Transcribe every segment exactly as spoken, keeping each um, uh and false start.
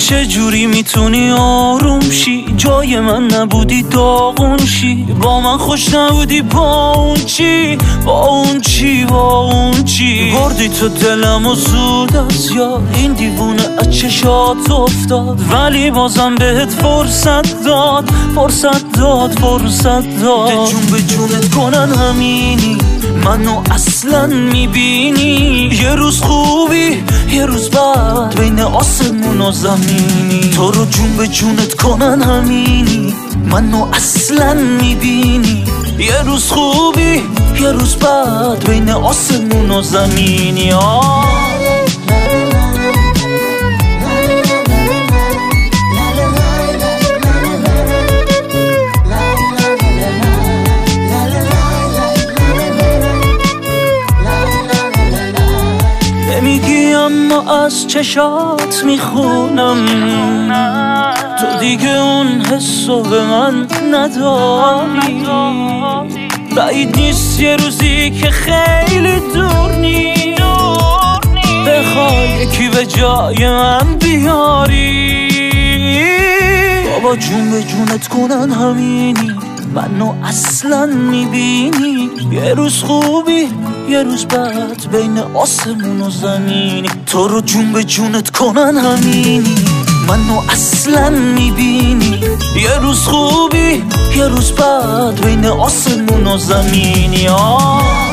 چجوری میتونی آروم شی؟ جای من نبودی داغون شی، با من خوش نبودی با اون چی؟ با اون چی؟ با اون چی؟ بردی تو دلم و زود از یاد، این دیوونه از چشات افتاد، ولی بازم بهت فرصت داد، فرصت داد، فرصت داد. جون به جونت کنن همینی، منو اصلا میبینی؟ یه روز خوبی یه روز بعد، بین آسمون و زمینی. تو رو جون به جونت کنن همینی، منو اصلا میبینی؟ یه روز خوبی یه روز بعد، بین آسمون و زمینی. آه نمیگی اما از چشات میخونم، تو دیگه اون حسو به من نداری. بعید نیست یه روزی که خیلی دور نی بخوای یکی به جای من بیاری. بابا جون به جونت کنن همینی، منو اصلا میبینی؟ یه روز خوبی یه روز بعد، بین آسمون و زمینی. تو رو جون به جونت کنن همینی، منو اصلا میبینی؟ یه روز خوبی یه روز بعد، بین آسمون و زمینی. آه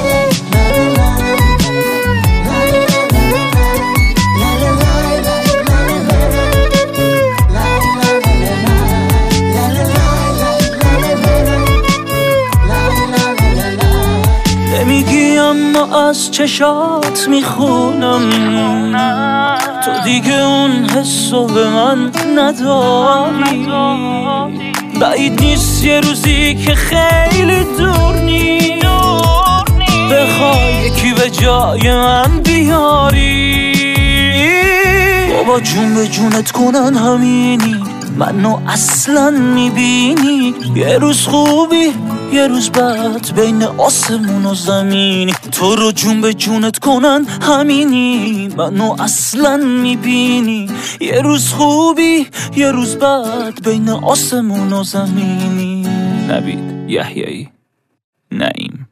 نمیگی اما از چشات میخونم، تو دیگه اون حسو به من نداری. بعید نیست یه روزی که خیلی دور نی بخوای یکی به جای من بیاری. بابا جون به جونت کنن همینی، منو اصلا میبینی؟ یه روز خوبی یه روز بعد، بین آسمون و زمینی. تو رو جون به جونت کنن همینی، منو اصلا میبینی؟ یه روز خوبی یه روز بعد، بین آسمون و زمینی. نوید یحیایی، نعیم.